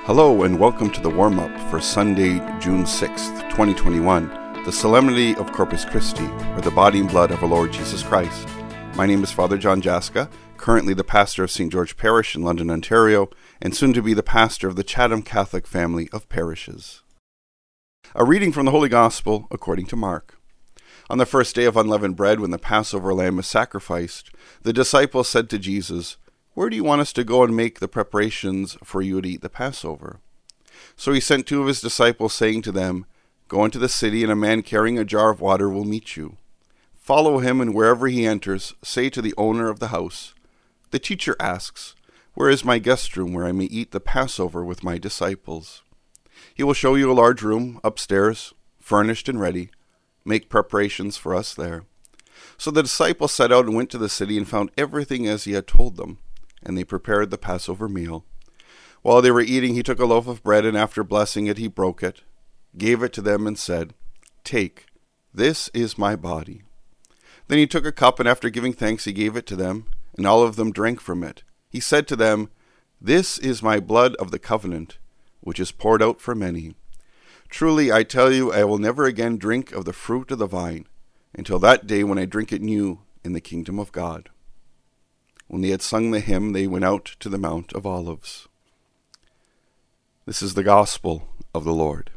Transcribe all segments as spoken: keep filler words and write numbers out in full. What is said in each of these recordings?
Hello and welcome to the warm-up for Sunday, June sixth, twenty twenty-one, the Solemnity of Corpus Christi, or the body and blood of our Lord Jesus Christ. My name is Father John Jaska, currently the pastor of Saint George Parish in London, Ontario, and soon to be the pastor of the Chatham Catholic family of parishes. A reading from the Holy Gospel according to Mark. On the first day of unleavened bread, when the Passover lamb was sacrificed, the disciples said to Jesus, "Where do you want us to go and make the preparations for you to eat the Passover?" So he sent two of his disciples, saying to them, "Go into the city, and a man carrying a jar of water will meet you. Follow him, and wherever he enters, say to the owner of the house, 'The teacher asks, where is my guest room where I may eat the Passover with my disciples?' He will show you a large room upstairs, furnished and ready. Make preparations for us there." So the disciples set out and went to the city and found everything as he had told them. And they prepared the Passover meal. While they were eating, he took a loaf of bread, and after blessing it, he broke it, gave it to them, and said, "Take, this is my body." Then he took a cup, and after giving thanks, he gave it to them, and all of them drank from it. He said to them, "This is my blood of the covenant, which is poured out for many. Truly, I tell you, I will never again drink of the fruit of the vine, until that day when I drink it new in the kingdom of God." When they had sung the hymn, they went out to the Mount of Olives. This is the gospel of the Lord.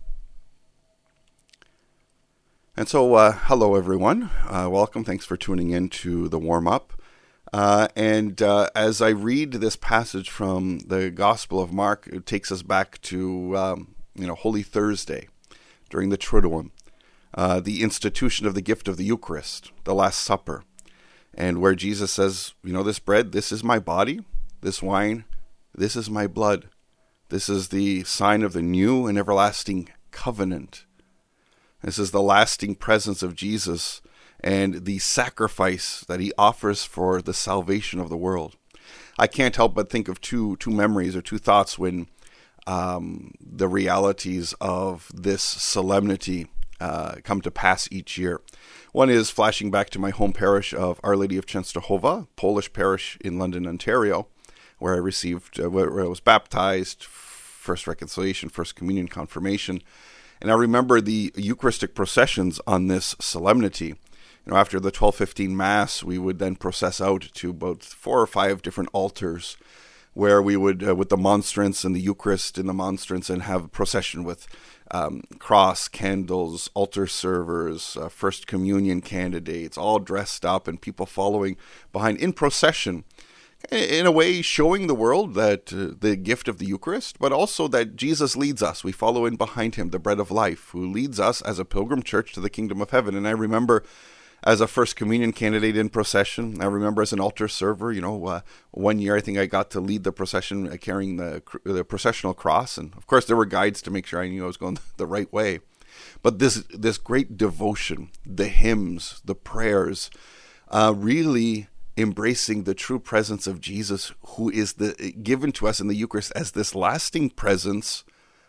And so, uh, hello everyone. Uh, welcome. Thanks for tuning in to the warm-up. Uh, and uh, as I read this passage from the Gospel of Mark, it takes us back to um, you know Holy Thursday, during the Triduum, uh, the institution of the gift of the Eucharist, the Last Supper. And where Jesus says, you know, this bread, this is my body, this wine, this is my blood. This is the sign of the new and everlasting covenant. This is the lasting presence of Jesus and the sacrifice that he offers for the salvation of the world. I can't help but think of two two memories or two thoughts when um, the realities of this solemnity uh, come to pass each year. One is flashing back to my home parish of Our Lady of Częstochowa, Polish parish in London, Ontario, where I received, uh, where I was baptized, first reconciliation, first communion, confirmation. And I remember the Eucharistic processions on this solemnity. You know, after the twelve fifteen Mass, we would then process out to about four or five different altars, where we would, uh, with the monstrance and the Eucharist in the monstrance, and have a procession with um, cross, candles, altar servers, uh, First Communion candidates, all dressed up, and people following behind in procession, in a way showing the world that uh, the gift of the Eucharist, but also that Jesus leads us. We follow in behind him, the bread of life, who leads us as a pilgrim church to the kingdom of heaven. And I remember as a First Communion candidate in procession, I remember as an altar server, you know, uh, one year I think I got to lead the procession uh, carrying the, the processional cross. And of course there were guides to make sure I knew I was going the right way. But this this great devotion, the hymns, the prayers, uh, really embracing the true presence of Jesus, who is the given to us in the Eucharist as this lasting presence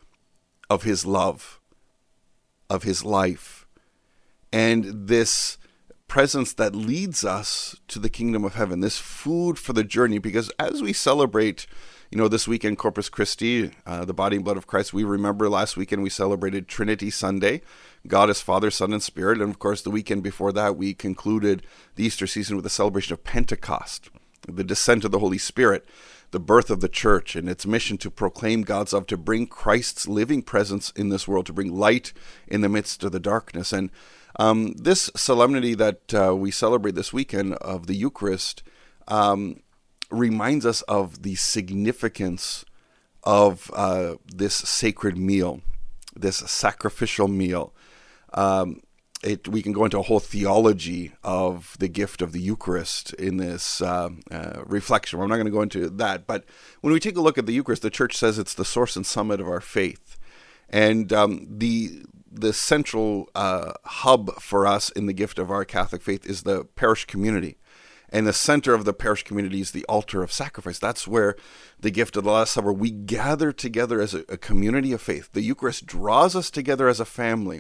of his love, of his life, and this presence that leads us to the kingdom of heaven, this food for the journey. Because as we celebrate, you know, this weekend Corpus Christi, uh, the body and blood of Christ, we remember last weekend we celebrated Trinity Sunday, God is Father, Son, and Spirit. And of course, the weekend before that, we concluded the Easter season with the celebration of Pentecost, the descent of the Holy Spirit, the birth of the church, and its mission to proclaim God's love, to bring Christ's living presence in this world, to bring light in the midst of the darkness. And um, this solemnity that uh, we celebrate this weekend of the Eucharist um, reminds us of the significance of uh, this sacred meal, this sacrificial meal. Um, it, we can go into a whole theology of the gift of the Eucharist in this uh, uh, reflection. I'm not going to go into that, but when we take a look at the Eucharist, the Church says it's the source and summit of our faith. And um, the the central uh, hub for us in the gift of our Catholic faith is the parish community. And the center of the parish community is the altar of sacrifice. That's where the gift of the Last Supper, we gather together as a, a community of faith. The Eucharist draws us together as a family.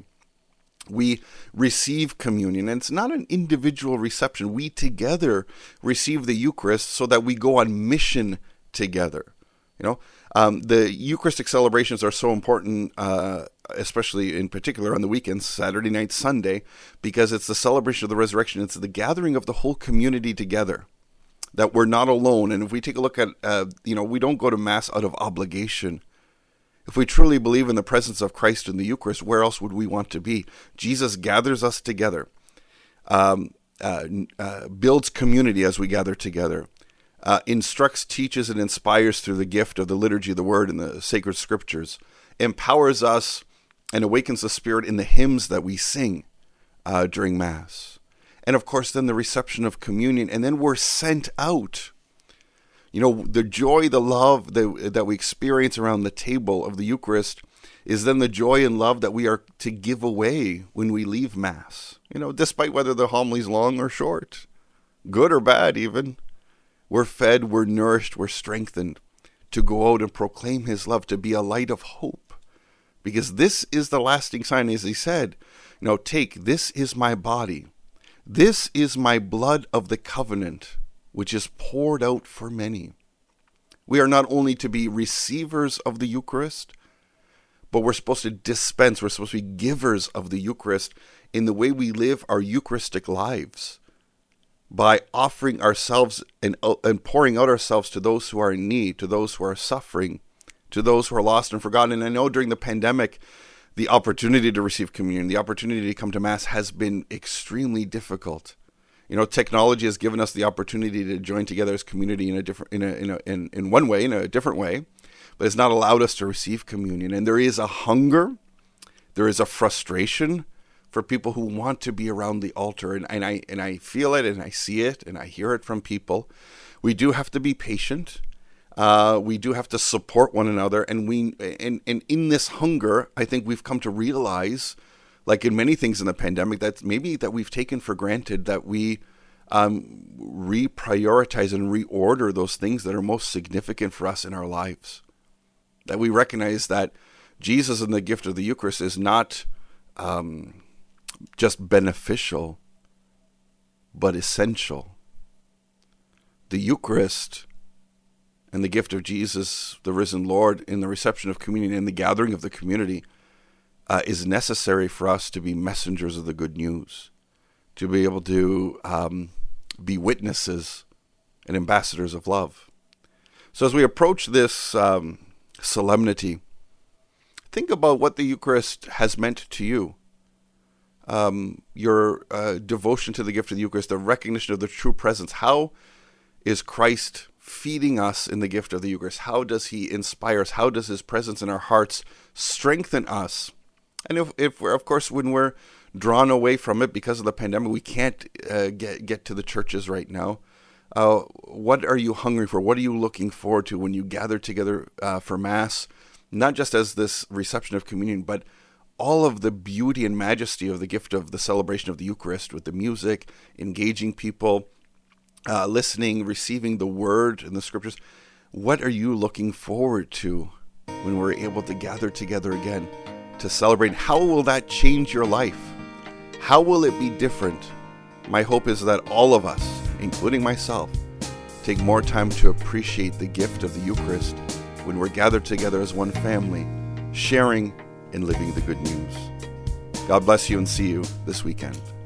We receive communion, and it's not an individual reception. We together receive the Eucharist so that we go on mission together. You know, um, the Eucharistic celebrations are so important, uh, especially in particular on the weekends, Saturday night, Sunday, because it's the celebration of the resurrection. It's the gathering of the whole community together, that we're not alone. And if we take a look at, uh, you know, we don't go to Mass out of obligation. If we truly believe in the presence of Christ in the Eucharist, where else would we want to be? Jesus gathers us together, um, uh, uh, builds community as we gather together. Uh, instructs, teaches, and inspires through the gift of the liturgy of the Word and the sacred scriptures, empowers us and awakens the Spirit in the hymns that we sing uh, during Mass. And of course, then the reception of communion, and then we're sent out. You know, the joy, the love that, that we experience around the table of the Eucharist is then the joy and love that we are to give away when we leave Mass. You know, despite whether the homily's long or short, good or bad even. We're fed, we're nourished, we're strengthened to go out and proclaim his love, to be a light of hope. Because this is the lasting sign, as he said, you know, take, this is my body. This is my blood of the covenant, which is poured out for many. We are not only to be receivers of the Eucharist, but we're supposed to dispense, we're supposed to be givers of the Eucharist in the way we live our Eucharistic lives, by offering ourselves and, and pouring out ourselves to those who are in need, to those who are suffering, to those who are lost and forgotten. And I know during the pandemic, the opportunity to receive communion, the opportunity to come to Mass has been extremely difficult. You know, technology has given us the opportunity to join together as community in a different, in a, in a, in, in one way, in a different way, but it's not allowed us to receive communion. And there is a hunger, there is a frustration for people who want to be around the altar. And, and I and I feel it, and I see it, and I hear it from people. We do have to be patient. Uh, we do have to support one another. And we and, and in this hunger, I think we've come to realize, like in many things in the pandemic, that maybe that we've taken for granted, that we um, reprioritize and reorder those things that are most significant for us in our lives. That we recognize that Jesus in the gift of the Eucharist is not Um, just beneficial, but essential. The Eucharist and the gift of Jesus, the risen Lord, in the reception of communion and the gathering of the community uh, is necessary for us to be messengers of the good news, to be able to um, be witnesses and ambassadors of love. So as we approach this um, solemnity, think about what the Eucharist has meant to you. Um, your uh, devotion to the gift of the Eucharist, the recognition of the true presence. How is Christ feeding us in the gift of the Eucharist? How does he inspire us? How does his presence in our hearts strengthen us? And if, if we're, of course, when we're drawn away from it because of the pandemic, we can't uh, get get to the churches right now. Uh, what are you hungry for? What are you looking forward to when you gather together uh, for Mass? Not just as this reception of communion, but all of the beauty and majesty of the gift of the celebration of the Eucharist, with the music, engaging people, uh, listening, receiving the word and the scriptures. What are you looking forward to when we're able to gather together again to celebrate? How will that change your life? How will it be different? My hope is that all of us, including myself, take more time to appreciate the gift of the Eucharist when we're gathered together as one family, sharing and living the good news. God bless you, and see you this weekend.